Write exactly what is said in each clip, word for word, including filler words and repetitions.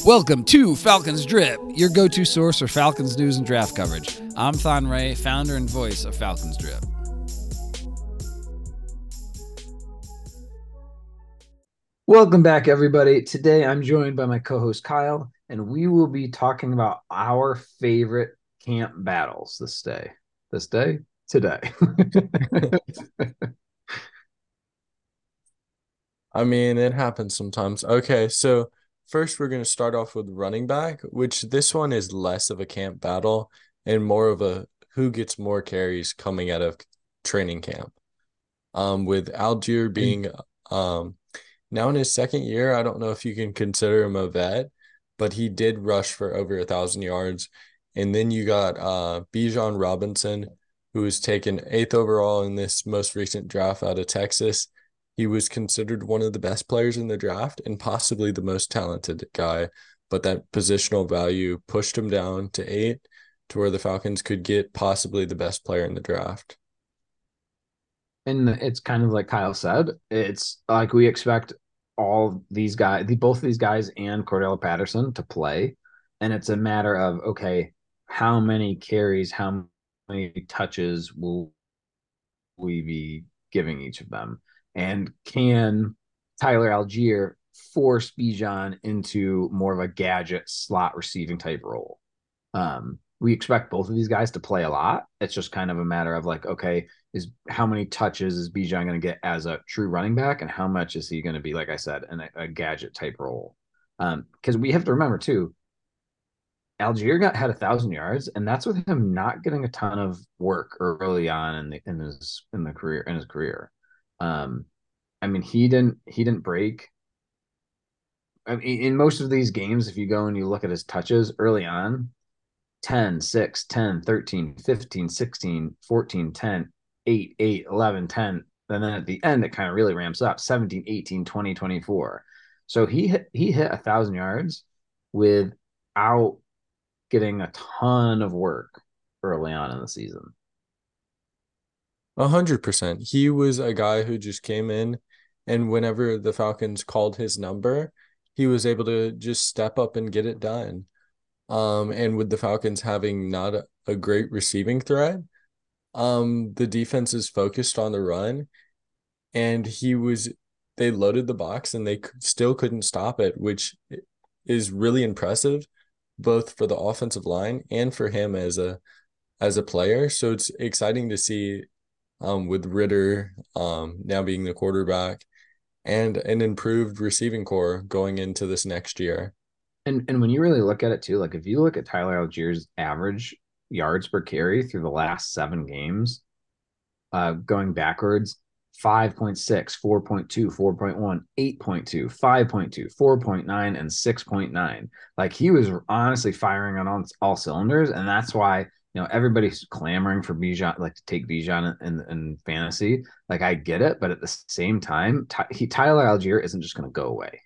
Welcome to Falcons Drip, your go-to source for Falcons news and draft coverage. I'm Thon Ray, founder and voice of Falcons Drip. Welcome back, everybody. Today, I'm joined by my co-host Kyle, and we will be talking about our favorite camp battles this day. This day? Today. I mean, it happens sometimes. Okay, so first we're going to start off with running back, which this one is less of a camp battle and more of a who gets more carries coming out of training camp. Um, with Allgeier being um now in his second year, I don't know if you can consider him a vet, but he did rush for over a thousand yards. And then you got uh Bijan Robinson, who was taken eighth overall in this most recent draft out of Texas. He was considered one of the best players in the draft and possibly the most talented guy, but that positional value pushed him down to eight to where the Falcons could get possibly the best player in the draft. And it's kind of like Kyle said, it's like we expect all these guys, both of these guys and Cordell Patterson to play. And it's a matter of, okay, how many carries, how many touches will we be giving each of them? And can Tyler Allgeier force Bijan into more of a gadget slot receiving type role? Um, we expect both of these guys to play a lot. It's just kind of a matter of like, okay, is how many touches is Bijan going to get as a true running back, and how much is he going to be, like I said, in a, a gadget type role? Because um, we have to remember too, Allgeier got had a thousand yards, and that's with him not getting a ton of work early on in the in his in the career in his career. Um, I mean, he didn't he didn't break. I mean, in most of these games, if you go and you look at his touches early on, ten, six, ten, thirteen, fifteen, sixteen, fourteen, ten, eight, eight, eleven, ten. And then at the end, it kind of really ramps up seventeen, eighteen, twenty, twenty-four. So he hit, he hit a thousand yards without getting a ton of work early on in the season. A hundred percent. He was a guy who just came in, and whenever the Falcons called his number, he was able to just step up and get it done. Um, and with the Falcons having not a, a great receiving threat, um, the defense is focused on the run, and he was they loaded the box and they still couldn't stop it, which is really impressive, both for the offensive line and for him as a as a player. So it's exciting to see. Um, with Ridder um, now being the quarterback and an improved receiving core going into this next year. And and when you really look at it too, like if you look at Tyler Allgeier's average yards per carry through the last seven games, uh, going backwards, five point six, four point two, four point one, eight point two, five point two, four point nine, and six point nine. Like he was honestly firing on all, all cylinders, and that's why you know everybody's clamoring for Bijan, like to take Bijan in, in, in fantasy. Like I get it, but at the same time, Ty, he, Tyler Allgeier isn't just going to go away.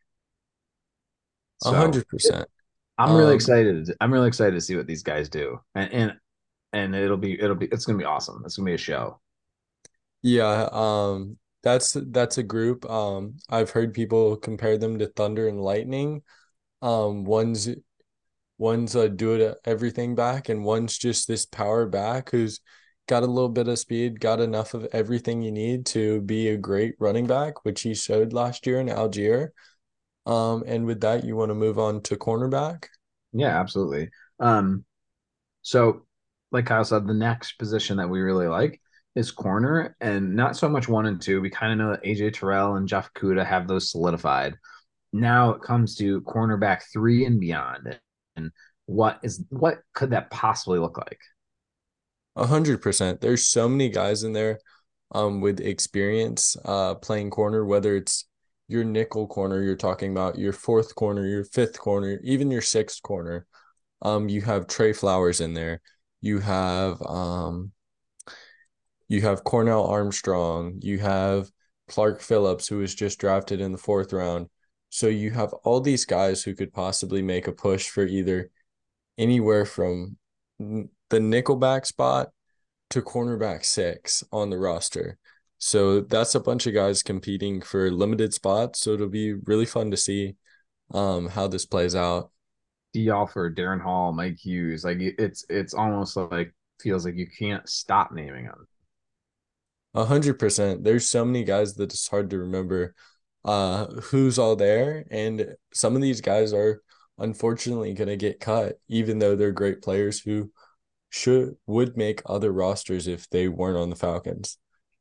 A So hundred percent. I'm really Um, excited. I'm really excited to see what these guys do, and and, and it'll be it'll be it's going to be awesome. It's going to be a show. yeah, um, that's that's a group. Um, I've heard people compare them to Thunder and Lightning. Um, one's one's uh, do it everything back, and one's just this power back who's got a little bit of speed, got enough of everything you need to be a great running back, which he showed last year in Allgeier. Um, and with that, you want to move on to cornerback? Yeah, absolutely. Um, so like Kyle said, the next position that we really like is corner, and not so much one and two. We kind of know that A J Terrell and Jeff Okudah have those solidified. Now it comes to cornerback three and beyond, and what is what could that possibly look like? A hundred percent. There's so many guys in there, um, with experience, uh, playing corner, whether it's your nickel corner you're talking about, your fourth corner, your fifth corner, even your sixth corner. Um, you have Trey Flowers in there. You have um, you have Cornell Armstrong. You have Clark Phillips, who was just drafted in the fourth round. So you have all these guys who could possibly make a push for either anywhere from the nickelback spot to cornerback six on the roster. So that's a bunch of guys competing for limited spots. So it'll be really fun to see um, how this plays out. D. Alford, Darren Hall, Mike Hughes. Like it's it's almost like feels like you can't stop naming them. A hundred percent. There's so many guys that it's hard to remember uh who's all there. And some of these guys are unfortunately gonna get cut, even though they're great players who should would make other rosters if they weren't on the Falcons.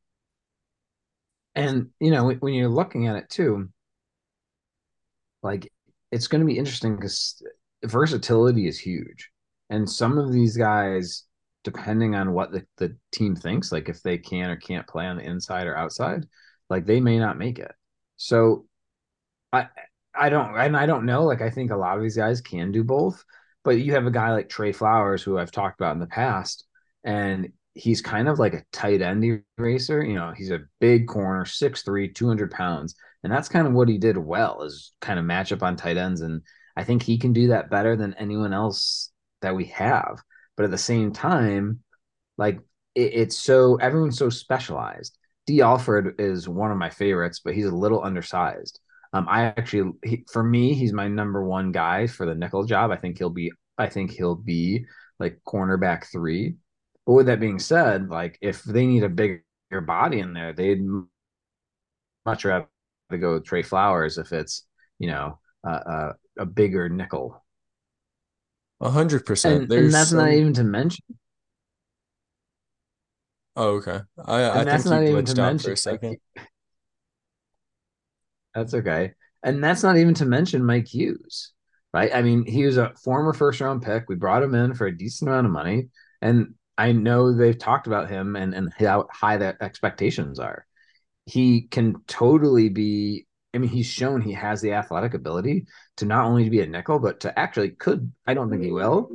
And you know, when, when you're looking at it too, like it's going to be interesting because versatility is huge. And some of these guys, depending on what the, the team thinks, like if they can or can't play on the inside or outside, like they may not make it. So I I don't and I don't know. Like I think a lot of these guys can do both, but you have a guy like Trey Flowers who I've talked about in the past, and he's kind of like a tight end eraser. You know, he's a big corner, six three, two hundred pounds. And that's kind of what he did well is kind of match up on tight ends. And I think he can do that better than anyone else that we have. But at the same time, like it, it's so everyone's so specialized. D. Alford is one of my favorites, but he's a little undersized. Um, I actually, he, for me, he's my number one guy for the nickel job. I think he'll be, I think he'll be like cornerback three. But with that being said, like if they need a bigger body in there, they'd much rather go with Trey Flowers if it's you know uh, uh, a bigger nickel. A hundred percent. And and There's that's not some even to mention, Oh, okay. I I and that's think you not even to glitched out for mention a like second. that's okay. And that's not even to mention Mike Hughes, right? I mean, he was a former first round pick. We brought him in for a decent amount of money. And I know they've talked about him and, and how high the expectations are. He can totally be, I mean, he's shown he has the athletic ability to not only be a nickel, but to actually could, I don't think he will.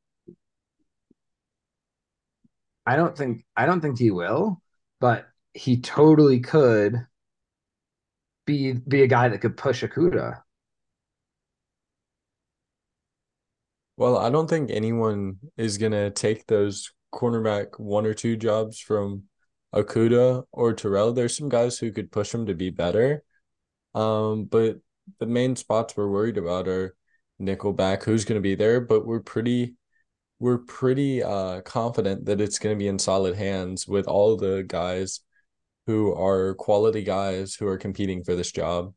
I don't think, I don't think he will, but he totally could be be a guy that could push Akuda. Well, I don't think anyone is gonna take those cornerback one or two jobs from Okuda or Terrell. There's some guys who could push him to be better. Um, but the main spots we're worried about are Nickelback, who's gonna be there, but we're pretty we're pretty uh confident that it's gonna be in solid hands with all the guys who are quality guys who are competing for this job.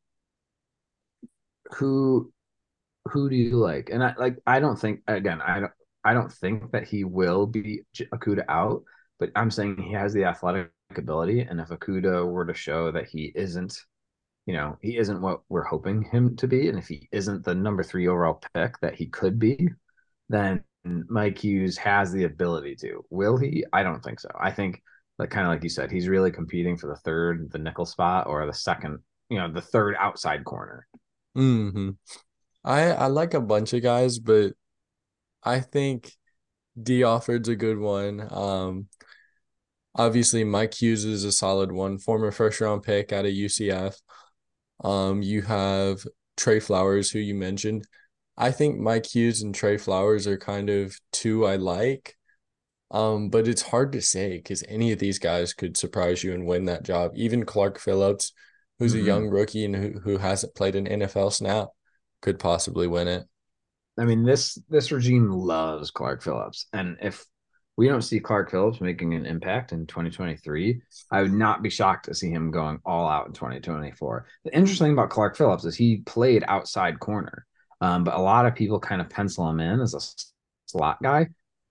Who who do you like? And I like I don't think again, I don't I don't think that he will be Akuda out, but I'm saying he has the athletic ability. And if Akuda were to show that he isn't, you know, he isn't what we're hoping him to be, and if he isn't the number three overall pick that he could be, then Mike Hughes has the ability to. Will he? I don't think so. I think like kind of like you said, he's really competing for the third, the nickel spot, or the second, you know, the third outside corner. hmm I I like a bunch of guys, but I think D Alford's a good one. Um, obviously Mike Hughes is a solid one, former first round pick out of U C F. Um, you have Trey Flowers, who you mentioned. I think Mike Hughes and Trey Flowers are kind of two I like. Um, but it's hard to say because any of these guys could surprise you and win that job. Even Clark Phillips, who's a young Mm-hmm. rookie and who, who hasn't played an N F L snap, could possibly win it. I mean, this this regime loves Clark Phillips, and if we don't see Clark Phillips making an impact in twenty twenty-three, I would not be shocked to see him going all out in twenty twenty-four. The interesting thing about Clark Phillips is he played outside corner, um, but a lot of people kind of pencil him in as a slot guy.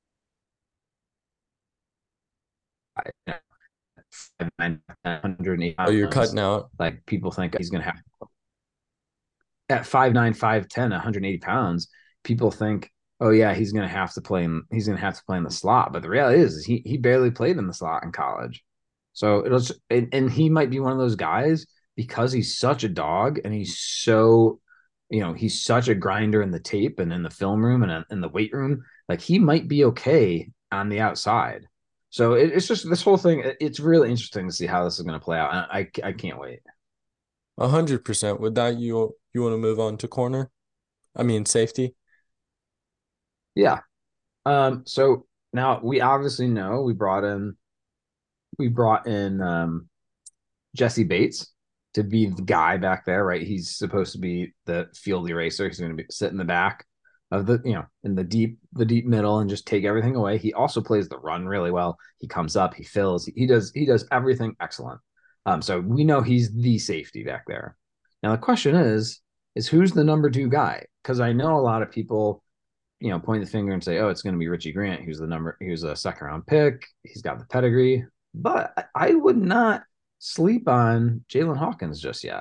one hundred eight Oh, you're pounds. cutting out. Like people think he's going to have at five nine, five ten, one hundred eighty pounds, people think, oh yeah, he's gonna have to play in he's gonna have to play in the slot. But the reality is, is he he barely played in the slot in college. So it'll and, and he might be one of those guys because he's such a dog and he's so you know he's such a grinder in the tape and in the film room and in the weight room. Like he might be okay on the outside. So it, it's just this whole thing. It's really interesting to see how this is going to play out. I I, I can't wait. A hundred percent. With that, you you want to move on to corner? I mean safety. Yeah. Um, so now we obviously know we brought in we brought in um Jesse Bates to be the guy back there, right? He's supposed to be the field eraser. He's going to be sit in the back. of the, you know, in the deep the deep middle and just take everything away. He also plays the run really well. He comes up, he fills, he does he does everything excellent. Um, so we know he's the safety back there. Now the question is, is who's the number two guy? Because I know a lot of people, you know, point the finger and say, oh, it's going to be Richie Grant. Who's the number? He was a second round pick. He's got the pedigree. But I would not sleep on Jalen Hawkins just yet.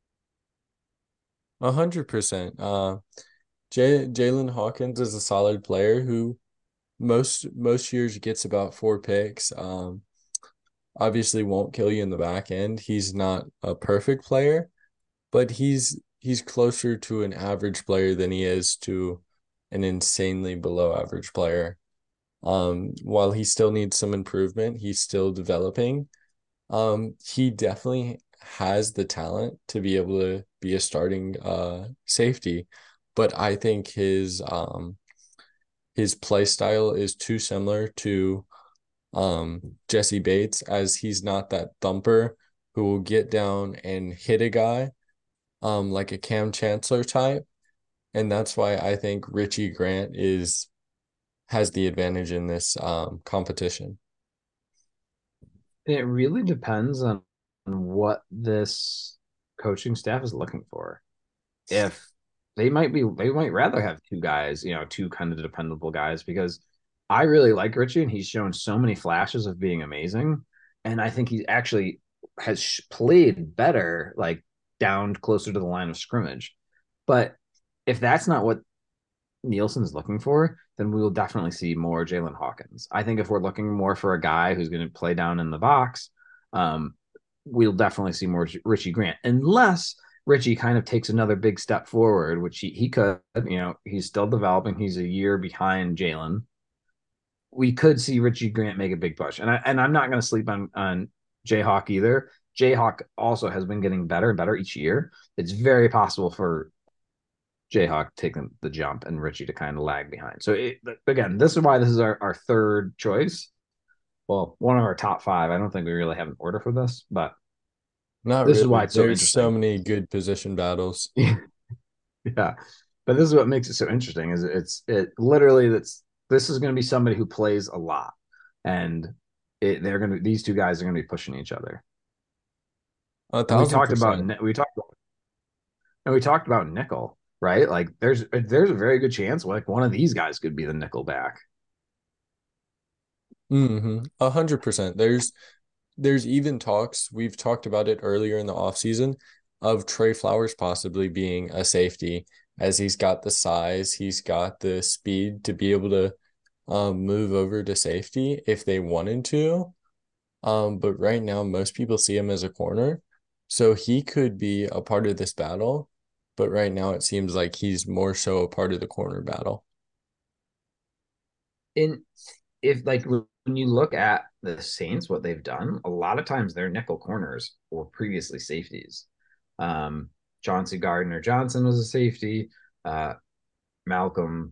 A hundred percent. Uh, Jay Jalen Hawkins is a solid player who most most years gets about four picks. Um, obviously won't kill you in the back end. He's not a perfect player, but he's he's closer to an average player than he is to an insanely below average player. Um, while he still needs some improvement, he's still developing. Um, he definitely has the talent to be able to be a starting uh safety, but I think his um his play style is too similar to um Jesse Bates, as he's not that thumper who will get down and hit a guy um like a Cam Chancellor type. And that's why I think Richie Grant is has the advantage in this um competition. It really depends on what this coaching staff is looking for. If they might be, they might rather have two guys, you know, two kind of dependable guys, because I really like Richie and he's shown so many flashes of being amazing. And I think he actually has played better, like down closer to the line of scrimmage. But if that's not what Nielsen's looking for, then we will definitely see more Jalen Hawkins. I think if we're looking more for a guy who's going to play down in the box, um, we'll definitely see more Richie Grant, unless Richie kind of takes another big step forward, which he, he could. You know, he's still developing. He's a year behind Jalen. We could see Richie Grant make a big push, and I and I'm not going to sleep on on Jayhawk either. Jayhawk also has been getting better and better each year. It's very possible for Jayhawk taking the jump and Richie to kind of lag behind. So it, again, this is why this is our, our third choice. Well, one of our top five. I don't think we really have an order for this, but Not this is why really. it's so There's so interesting. many good position battles. Yeah. But this is what makes it so interesting is it's it literally that's this is going to be somebody who plays a lot and it, they're going to these two guys are going to be pushing each other. A And we thousand talked about percent. we talked about, and we talked about nickel, right? Like there's there's a very good chance like one of these guys could be the nickel back. Mm-hmm. A hundred percent. There's there's even talks, we've talked about it earlier in the offseason, of Trey Flowers possibly being a safety, as he's got the size, he's got the speed to be able to um move over to safety if they wanted to. Um, but right now most people see him as a corner. So he could be a part of this battle, but right now it seems like he's more so a part of the corner battle. And if like when you look at the Saints, what they've done, a lot of times their nickel corners were previously safeties. Um, Chauncey Gardner Johnson was a safety. Uh, Malcolm,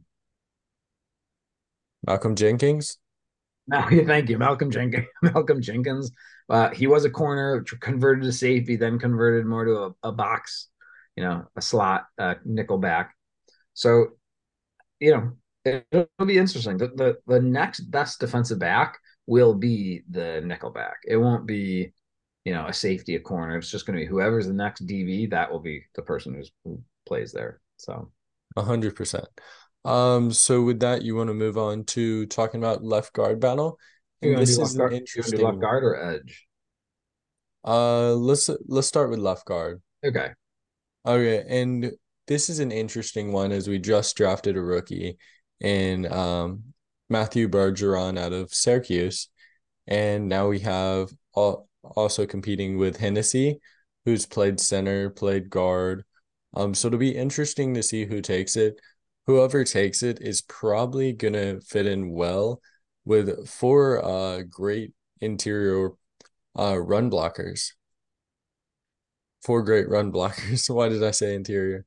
Malcolm Jenkins? thank you, Malcolm Jenkins. Malcolm Jenkins. Uh, he was a corner, converted to safety, then converted more to a, a box, you know, a slot, uh, nickel back. So you know, it'll be interesting. The, the the next best defensive back will be the nickelback. It won't be, you know, a safety, a corner. It's just going to be whoever's the next D B. That will be the person who's, who plays there. So A hundred percent. Um, so with that, you want to move on to talking about left guard battle, you and want to this do is left an guard? You want to do left interesting. guard or edge? Uh, let's let's start with left guard. Okay. Okay, and this is an interesting one as we just drafted a rookie in um Matthew Bergeron out of Syracuse, and now we have all, also competing with Hennessy, who's played center, played guard. Um, so it'll be interesting to see who takes it. Whoever takes it is probably gonna fit in well with four uh great interior uh run blockers. Four great run blockers. Why did I say interior?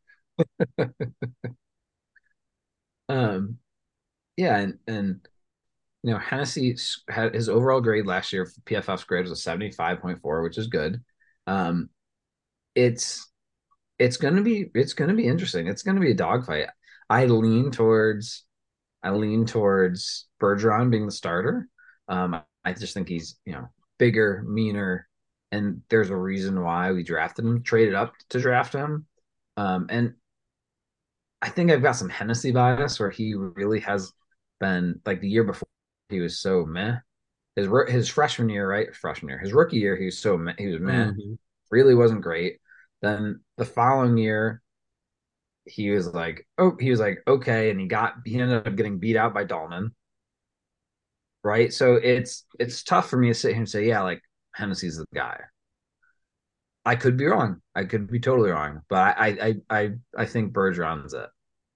Um. Yeah, and and you know, Hennessy had his overall grade last year. P F F's grade was a seventy-five point four, which is good. Um. It's it's gonna be it's gonna be interesting. It's gonna be a dogfight. I lean towards I lean towards Bergeron being the starter. Um, I just think he's, you know, bigger, meaner, and there's a reason why we drafted him, traded up to draft him. Um, and I think I've got some Hennessy bias where he really has been like the year before he was so meh. His his freshman year, right? Freshman year, his rookie year, he was so meh, he was meh, Hmm. really wasn't great. Then the following year, he was like, oh, he was like, okay, and he got he ended up getting beat out by Dahlman, right? So it's it's tough for me to sit here and say, yeah, like Hennessy's the guy. I could be wrong. I could be totally wrong, but I I I I think Bergeron's it.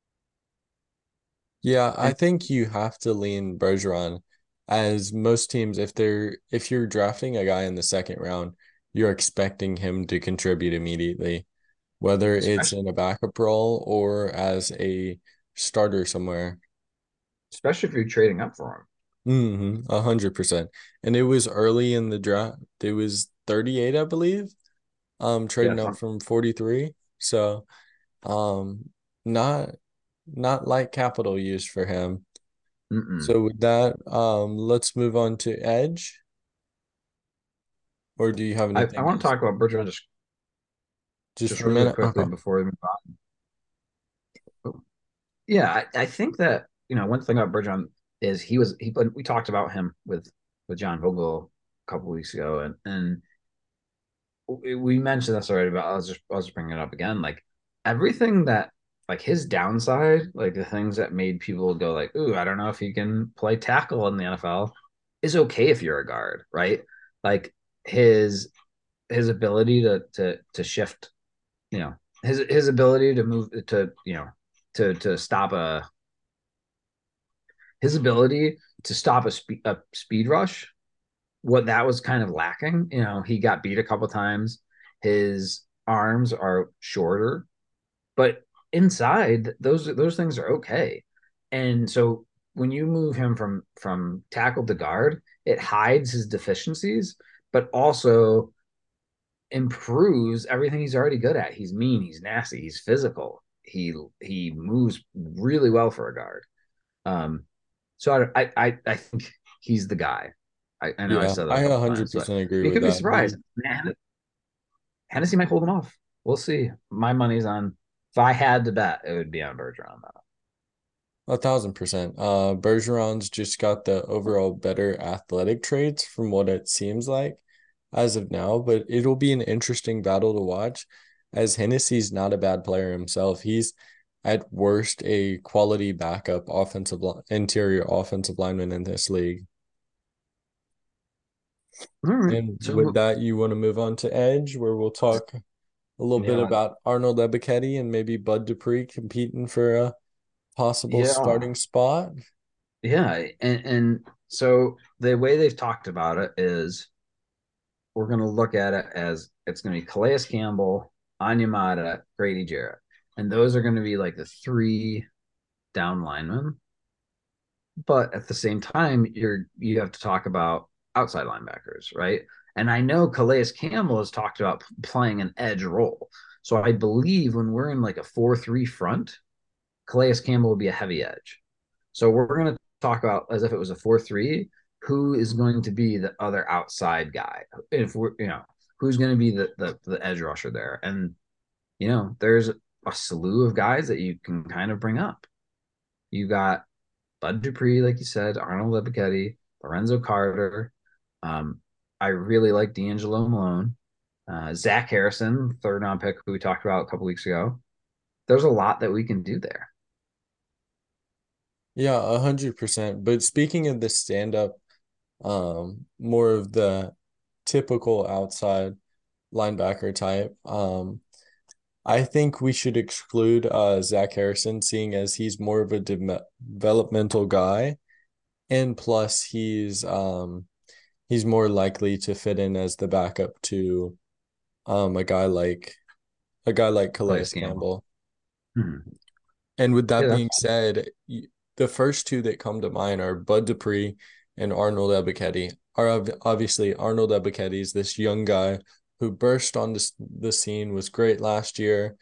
Yeah, I And think you have to lean Bergeron, as most teams, if they're if you're drafting a guy in the second round, you're expecting him to contribute immediately, whether it's especially in a backup role or as a starter somewhere. especially if you're trading up for him. Mm-hmm, a hundred percent. And it was early in the draft. It was thirty-eight, I believe. Um, Yeah, trading up some, from forty-three. So, um, not not light capital use for him. mm-mm. So with that, um, let's move on to Edge. Or do you have I, I anything want to else? talk about Bergeron just Just just for a really minute? quickly Uh-huh. before we move on. Yeah, I, I think that you know one thing about Bergeron is he was he we talked about him with with John Vogel a couple weeks ago, and and we mentioned this already, but I was just I was just bringing it up again. Like everything that like his downside, like the things that made people go like, "Ooh, I don't know if he can play tackle in the N F L," is okay if you're a guard, right? Like his his ability to to to shift, you know, his his ability to move to you know to to stop a his ability to stop a speed a speed rush. What that was kind of lacking, you know, he got beat a couple times. His arms are shorter, but inside those those things are okay. And so when you move him from from tackle to guard, it hides his deficiencies, but also improves everything he's already good at. He's mean, he's nasty, he's physical. He he moves really well for a guard. Um, so I I I think he's the guy. I, I know I Yeah, said that a I couple times, but one hundred percent agree you with could be that. surprised. He, Man, Hennessy might hold him off. We'll see. My money's on. If I had to bet, it would be on Bergeron. Though. a thousand percent. Uh, Bergeron's just got the overall better athletic traits from what it seems like as of now, but it'll be an interesting battle to watch as Hennessy's not a bad player himself. He's at worst a quality backup offensive li- interior offensive lineman in this league. All right. And with So that, you want to move on to Edge, where we'll talk a little bit yeah, about Arnold Ebiketie and maybe Bud Dupree competing for a possible yeah, starting spot. yeah, and and so the way they've talked about it is we're going to look at it as it's going to be Calais Campbell, Anyamata, Grady Jarrett, and those are going to be like the three down linemen. But at the same time, you're you have to talk about outside linebackers, right? And I know Calais Campbell has talked about playing an edge role. So I believe when we're in like a four three front, Calais Campbell will be a heavy edge. So we're going to talk about as if it was a four three, who is going to be the other outside guy? If we're, you know, who's going to be the, the, the edge rusher there? And, you know, there's a slew of guys that you can kind of bring up. You got Bud Dupree, like you said, Arnold Ebiketie, Lorenzo Carter. Um, I really like D'Angelo Malone, uh, Zach Harrison, third round pick, who we talked about a couple weeks ago. There's a lot that we can do there. Yeah, a hundred percent. But speaking of the stand up, um, more of the typical outside linebacker type, um, I think we should exclude uh Zach Harrison, seeing as he's more of a de developmental guy, and plus he's um he's more likely to fit in as the backup to um a guy like a guy like Calais Calais Campbell. Campbell. Hmm. And with Yeah, that that's being said, the first two that come to mind are Bud Dupree and Arnold Ebiketie. Are obviously Arnold Ebiketie is this young guy who burst on the, the scene, was great last year,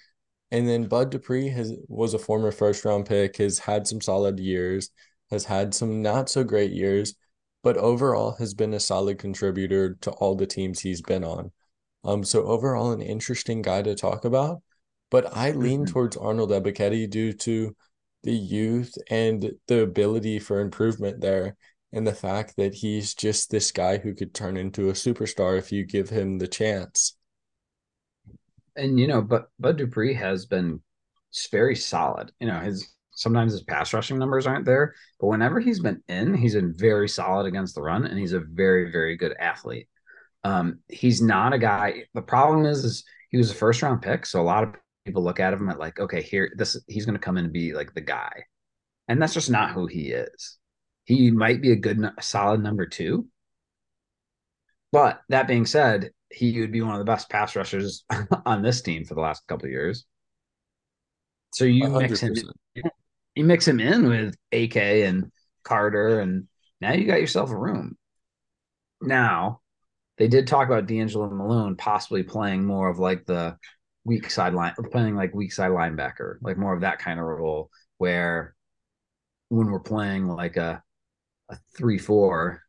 And then Bud Dupree has was a former first round pick, has had some solid years, has had some not so great years, but overall has been a solid contributor to all the teams he's been on. Um, so overall an interesting guy to talk about. But I lean Mhm. towards Arnold Ebiketie due to the youth and the ability for improvement there, and the fact that he's just this guy who could turn into a superstar if you give him the chance. And you know, but Bud Dupree has been very solid. You know, his sometimes his pass rushing numbers aren't there, but whenever he's been in, he's been very solid against the run, and he's a very, very good athlete. Um, he's not a guy. The problem is, is he was a first round pick, so a lot of people look at him at like, okay, here, this he's going to come in and be like the guy, and that's just not who he is. He might be a good, solid number two, but that being said, he would be one of the best pass rushers on this team for the last couple of years. So A you mix hundred him, percent. you mix him in with A K and Carter, and now you got yourself a room. Now they did talk about D'Angelo Malone possibly playing more of like the weak side line, playing like weak side linebacker, like more of that kind of role where when we're playing like a, a three four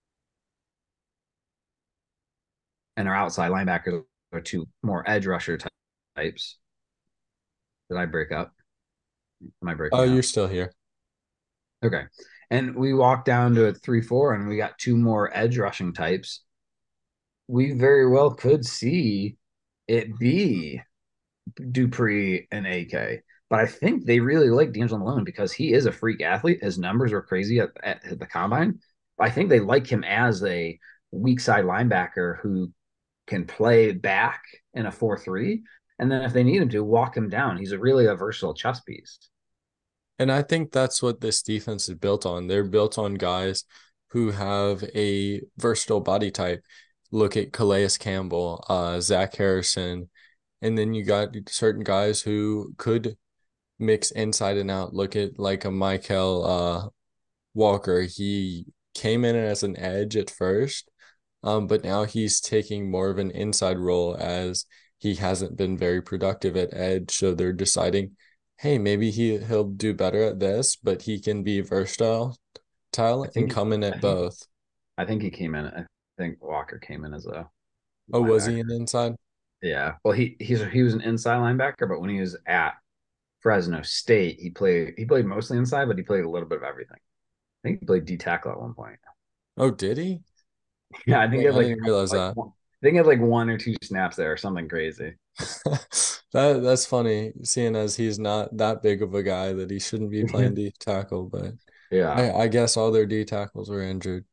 and our outside linebackers are two more edge rusher types. Did I break up? Am I Oh, breaking you're up? still here. Okay. And we walk down to a three four and we got two more edge rushing types. We very well could see it be Dupree and A K. But I think they really like D'Angelo Malone because he is a freak athlete. His numbers were crazy at, at the combine. I think they like him as a weak side linebacker who can play back in a four three. And then if they need him to, walk him down. He's a really a versatile chess piece. And I think that's what this defense is built on. They're built on guys who have a versatile body type. Look at Calais Campbell, uh, Zach Harrison, and then you got certain guys who could mix inside and out. Look at like a Michael uh, Walker. He came in as an edge at first, um, but now he's taking more of an inside role as he hasn't been very productive at edge. So they're deciding, hey, maybe he he'll do better at this, but he can be versatile I and think come in I at think both. I think he came in. I think Walker came in as a Oh, was he linebacker. an inside? Yeah. Well, he he's he was an inside linebacker, but when he was at Fresno State, he played he played mostly inside, but he played a little bit of everything. I think he played D tackle at one point. Oh, did he? Yeah, I think he Dang, had I like didn't realize like that. one, I think he had like one or two snaps there or something crazy. That that's funny, seeing as he's not that big of a guy that he shouldn't be playing D tackle, but Yeah. I, I guess all their D tackles were injured.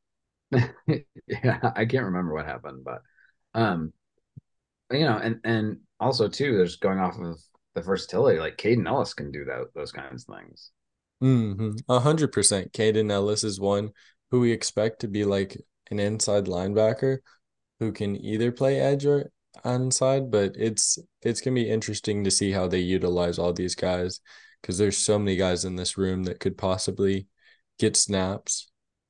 Yeah, I can't remember what happened, but um, you know, and and also too, there's going off of the versatility. Like Caden Ellis can do that those kinds of things. Mm-hmm. A hundred percent. Caden Ellis is one who we expect to be like an inside linebacker who can either play edge or inside, but it's it's gonna be interesting to see how they utilize all these guys because there's so many guys in this room that could possibly get snaps.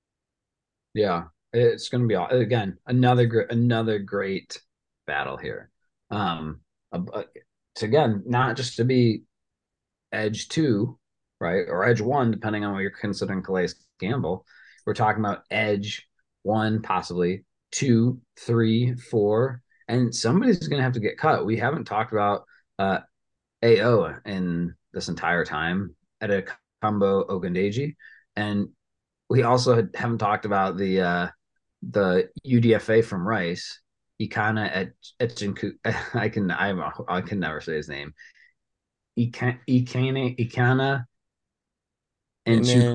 Yeah, it's going to be again another great another great battle here. Um, uh, it's again not just to be edge two, right, or edge one, depending on what you're considering Calais Campbell. We're talking about edge one, possibly two, three, four, and somebody's going to have to get cut. We haven't talked about uh, A O in this entire time at a combo Ogundeji, and we also haven't talked about the uh, the U D F A from Rice. Ikana at Etchinku. I can I I can never say his name. Ikana Ikana Ikana and And Chuku. then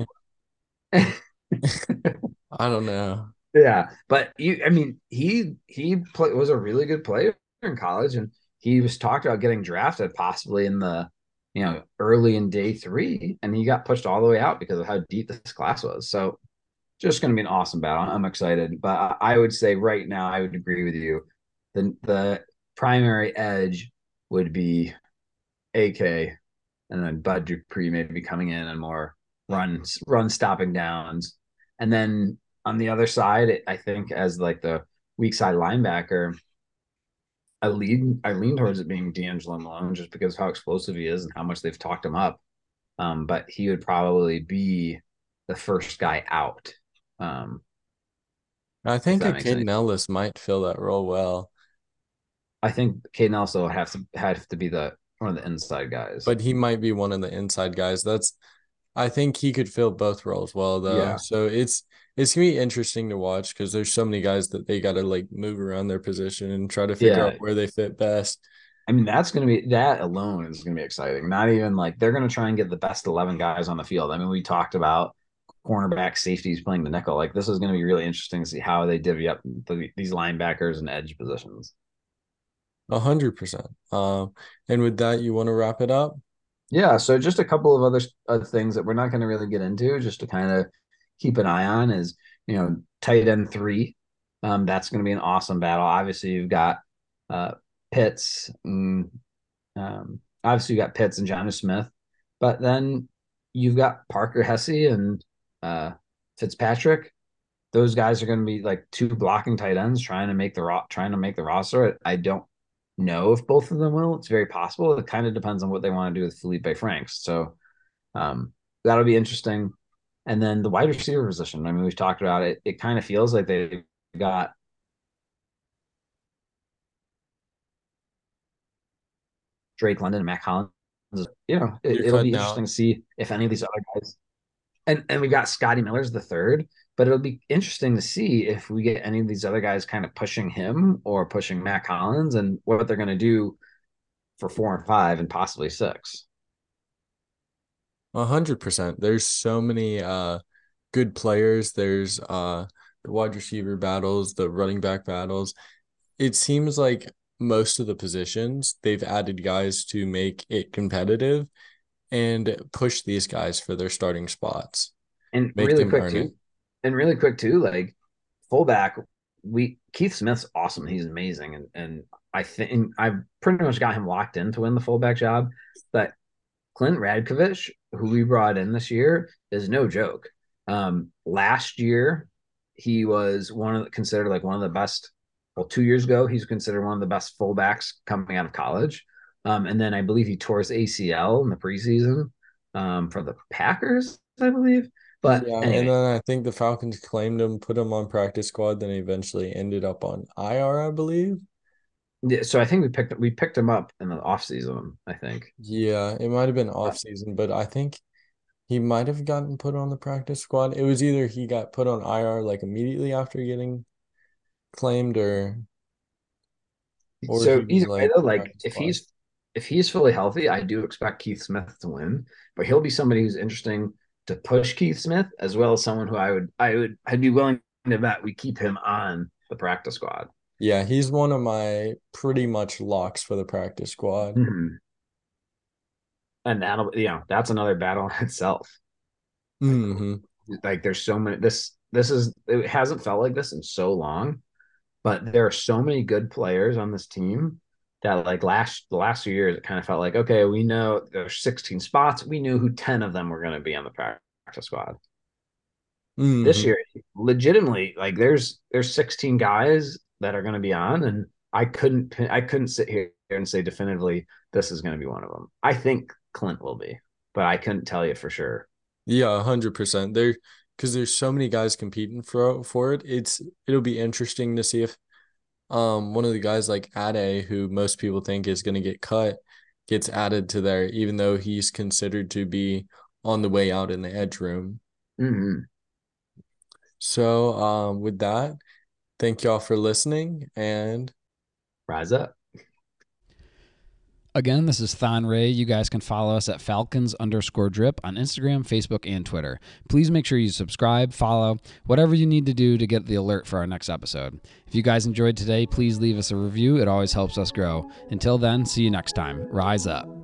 I don't know. Yeah, but you, I mean, he he play, was a really good player in college, and he was talked about getting drafted possibly in the, you know, early in day three, and he got pushed all the way out because of how deep this class was. So just going to be an awesome battle. I'm excited, but I would say right now I would agree with you. The the primary edge would be A K, and then Bud Dupree maybe coming in and more run run stopping downs, and then on the other side, I think as like the weak side linebacker, I lean I lean towards it being D'Angelo Malone just because of how explosive he is and how much they've talked him up. Um, but he would probably be the first guy out. Um, I if think a that makes any Caden Ellis might fill that role well, I think Caden also have to have to be the one of the inside guys. but he might be one of the inside guys. That's I think he could fill both roles well though. Yeah. So it's it's gonna be interesting to watch because there's so many guys that they gotta like move around their position and try to figure out Yeah. where they fit best. I mean, that's going to be that alone is going to be exciting. Not even like they're going to try and get the best eleven guys on the field. I mean, we talked about cornerback safeties playing the nickel. Like, this is going to be really interesting to see how they divvy up the, these linebackers and edge positions. A hundred percent. Um, and with that, you want to wrap it up? Yeah. So, just a couple of other uh, things that we're not going to really get into, just to kind of keep an eye on is, you know, tight end three. Um, that's going to be an awesome battle. Obviously, you've got uh, Pitts and Um, obviously, you got Pitts and Johnny Smith, but then you've got Parker Hesse and uh, Fitzpatrick. Those guys are going to be like two blocking tight ends trying to make the ro- trying to make the roster. I don't know if both of them will. It's very possible. It kind of depends on what they want to do with Felipe Franks. So um, that'll be interesting. And then the wide receiver position. I mean, we've talked about it. It kind of feels like they got Drake London and Matt Collins. You know, it, You're it'll be cutting interesting out. to see if any of these other guys and and we got Scotty Miller's the third, but it'll be interesting to see if we get any of these other guys kind of pushing him or pushing Matt Collins and what they're going to do for four and five and possibly six. A hundred percent. There's so many uh good players. There's uh the wide receiver battles, the running back battles. It seems like most of the positions they've added guys to make it competitive and push these guys for their starting spots, And make really them quick earn it. too, and really quick too, like fullback, we Keith Smith's awesome. He's amazing, and and I think I've pretty much got him locked in to win the fullback job. But Clint Radkovich, who we brought in this year, is no joke. Um, last year, he was one of the, considered like one of the best. Well, two years ago, he's considered one of the best fullbacks coming out of college. Um, and then I believe he tore his A C L in the preseason um, for the Packers, I believe. But Yeah, and anyway, then I think the Falcons claimed him, put him on practice squad, then he eventually ended up on I R, I believe. so I think we picked we picked him up in the offseason, I think. Yeah, it might have been Uh, off season, but I think he might have gotten put on the practice squad. It was either he got put on I R like immediately after getting claimed or or he So was either way, like though, like practice if squad. he's if he's fully healthy, I do expect Keith Smith to win, but he'll be somebody who's interesting to push Keith Smith as well as someone who I would I would I'd be willing to bet we keep him on the practice squad. Yeah, he's one of my pretty much locks for the practice squad. Mm-hmm. And that'll you know that's another battle in itself. Like Hmm. like there's so many this this is it hasn't felt like this in so long, but there are so many good players on this team that like last the last few years it kind of felt like okay we know there's sixteen spots we knew who ten of them were going to be on the practice squad. This Hmm. year legitimately like there's there's sixteen guys that are going to be on and I couldn't I couldn't sit here and say definitively this is going to be one of them. I think Clint will be, but I couldn't tell you for sure. Yeah, a hundred percent. There, because there's so many guys competing for for it. It's it'll be interesting to see if um one of the guys like Ade, who most people think is going to get cut, gets added to there, even though he's considered to be on the way out in the edge room. Mm-hmm. So, um, with that, thank y'all for listening, and Rise up. Again, this is Thon Ray. You guys can follow us at Falcons underscore drip on Instagram, Facebook, and Twitter. Please make sure you subscribe, follow, whatever you need to do to get the alert for our next episode. If you guys enjoyed today, please leave us a review. It always helps us grow. Until then, see you next time. Rise up.